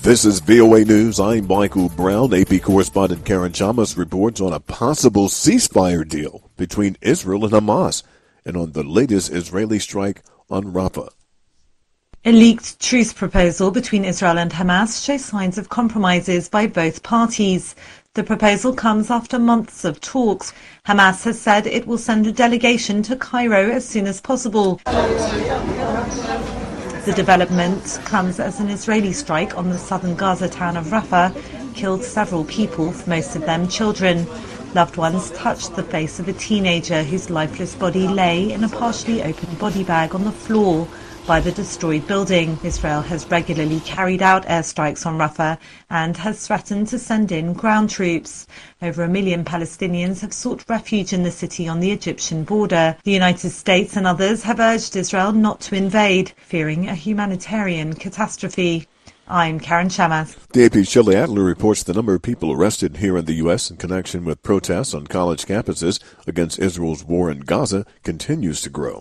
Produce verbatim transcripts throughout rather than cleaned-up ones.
This is V O A News. I'm Michael Brown. A P correspondent Karen Chamas reports on a possible ceasefire deal between Israel and Hamas and on the latest Israeli strike on Rafah. A leaked truce proposal between Israel and Hamas shows signs of compromises by both parties. The proposal comes after months of talks. Hamas has said it will send a delegation to Cairo as soon as possible. The development comes as an Israeli strike on the southern Gaza town of Rafah killed several people, most of them children. Loved ones touched the face of a teenager whose lifeless body lay in a partially open body bag on the floor by the destroyed building. Israel has regularly carried out airstrikes on Rafah and has threatened to send in ground troops. Over a million Palestinians have sought refuge in the city on the Egyptian border. The United States and others have urged Israel not to invade, fearing a humanitarian catastrophe. I'm Karen Chamas. The A P's Shelley Adler reports the number of people arrested here in the U S in connection with protests on college campuses against Israel's war in Gaza continues to grow.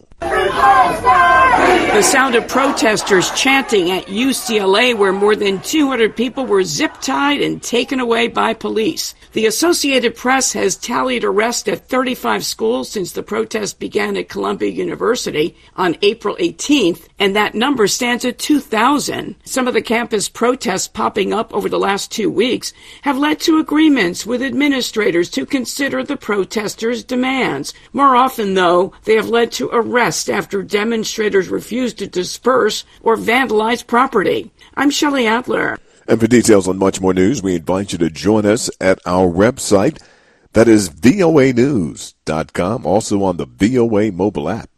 The sound of protesters chanting at U C L A, where more than two hundred people were zip-tied and taken away by police. The Associated Press has tallied arrests at thirty-five schools since the protest began at Columbia University on April eighteenth, and that number stands at two thousand. Some of the campus protests popping up over the last two weeks have led to agreements with administrators to consider the protesters' demands. More often, though, they have led to arrests after demonstrators refuse to disperse or vandalize property. I'm Shelley Adler. And for details on much more news, we invite you to join us at our website. That is V O A news dot com, also on the V O A mobile app.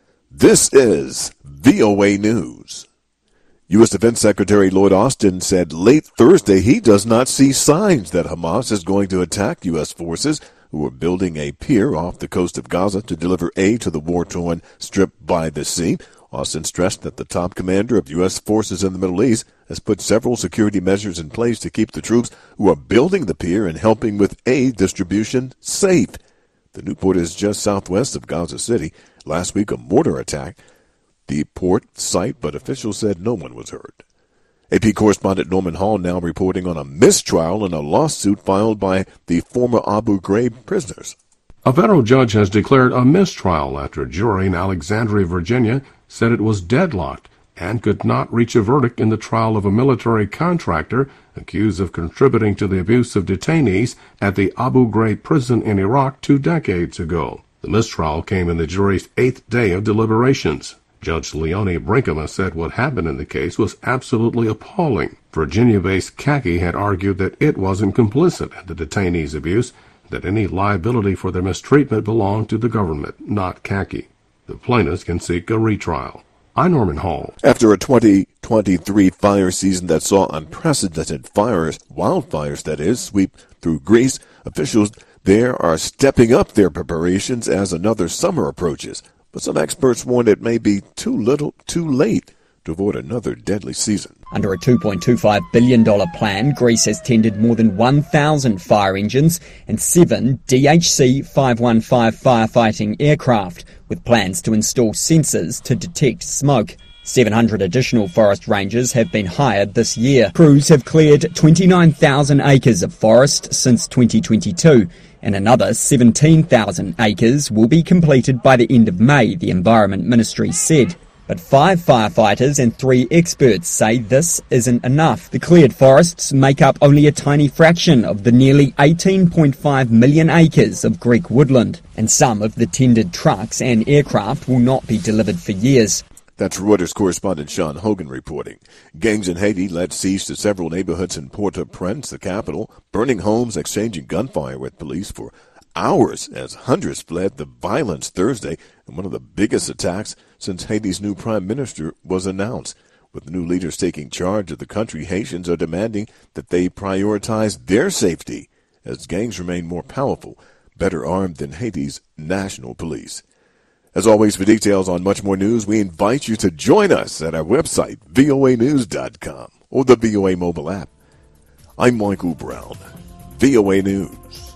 This is V O A News. U S Defense Secretary Lloyd Austin said late Thursday he does not see signs that Hamas is going to attack U S forces who are building a pier off the coast of Gaza to deliver aid to the war-torn Strip by the Sea. Austin stressed that the top commander of U S forces in the Middle East has put several security measures in place to keep the troops who are building the pier and helping with aid distribution safe. The new port is just southwest of Gaza City. Last week, a mortar attack the port site, but officials said no one was hurt. A P correspondent Norman Hall now reporting on a mistrial in a lawsuit filed by the former Abu Ghraib prisoners. A federal judge has declared a mistrial after a jury in Alexandria, Virginia, said it was deadlocked and could not reach a verdict in the trial of a military contractor accused of contributing to the abuse of detainees at the Abu Ghraib prison in Iraq two decades ago. The mistrial came in the jury's eighth day of deliberations. Judge Leonie Brinkema said what happened in the case was absolutely appalling. Virginia-based C A C I had argued that it wasn't complicit in the detainees' abuse, that any liability for their mistreatment belonged to the government, not C A C I. The plaintiffs can seek a retrial. I'm Norman Hall. After a twenty twenty-three fire season that saw unprecedented fires, wildfires that is, sweep through Greece, officials there are stepping up their preparations as another summer approaches. But some experts warn it may be too little, too late to avoid another deadly season. Under a two point two five billion dollars plan, Greece has tendered more than one thousand fire engines and seven D H C five one five firefighting aircraft, with plans to install sensors to detect smoke. seven hundred additional forest rangers have been hired this year. Crews have cleared twenty-nine thousand acres of forest since twenty twenty-two, and another seventeen thousand acres will be completed by the end of May, the Environment Ministry said. But five firefighters and three experts say this isn't enough. The cleared forests make up only a tiny fraction of the nearly eighteen point five million acres of Greek woodland, and some of the tendered trucks and aircraft will not be delivered for years. That's Reuters correspondent Sean Hogan reporting. Gangs in Haiti led siege to several neighborhoods in Port-au-Prince, the capital, burning homes, exchanging gunfire with police for hours as hundreds fled the violence Thursday in one of the biggest attacks since Haiti's new prime minister was announced. With new leaders taking charge of the country, Haitians are demanding that they prioritize their safety as gangs remain more powerful, better armed than Haiti's national police. As always, for details on much more news, we invite you to join us at our website, V O A news dot com, or the V O A mobile app. I'm Michael Brown, V O A News.